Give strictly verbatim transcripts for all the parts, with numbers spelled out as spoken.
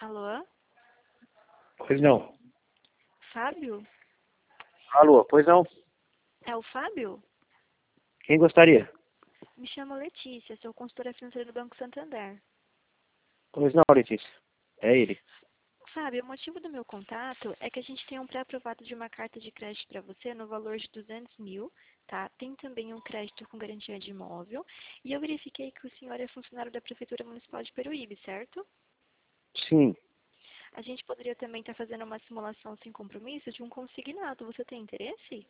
Alô? Pois não. Fábio? Alô, pois não. É o Fábio? Quem gostaria? Me chamo Letícia, sou consultora financeira do Banco Santander. Pois não, Letícia. É ele. Fábio, o motivo do meu contato é que a gente tem um pré-aprovado de uma carta de crédito para você no valor de duzentos mil, tá? Tem também um crédito com garantia de imóvel. E eu verifiquei que o senhor é funcionário da Prefeitura Municipal de Peruíbe, certo? Sim. A gente poderia também estar fazendo uma simulação sem compromisso de um consignado. Você tem interesse?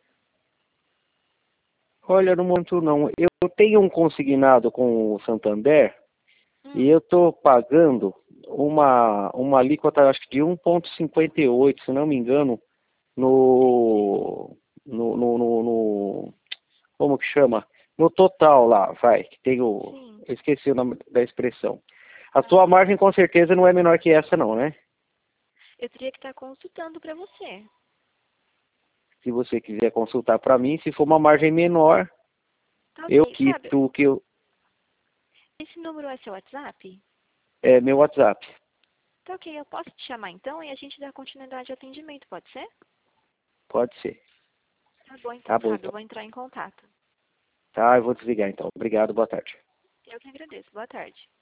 Olha, no momento não. Eu tenho um consignado com o Santander Hum, e eu estou pagando uma, uma alíquota, acho que de um vírgula cinquenta e oito, se não me engano, no, no, no, no, no- como que chama? No total lá, vai, que tem o, sim. eu esqueci o nome da expressão. A Ah, tua margem com certeza não é menor que essa não, né? eu teria que estar consultando para você. Se você quiser consultar para mim, se for uma margem menor, Tá eu ok. Fábio, quito o que eu, esse número é seu WhatsApp? é meu WhatsApp. Tá ok, eu posso te chamar então e a gente dá continuidade ao atendimento, pode ser? Pode ser. Tá bom então, Tá bom Fábio, eu então. vou entrar em contato. Tá, eu vou desligar então. Obrigado, boa tarde. Eu que agradeço. Boa tarde.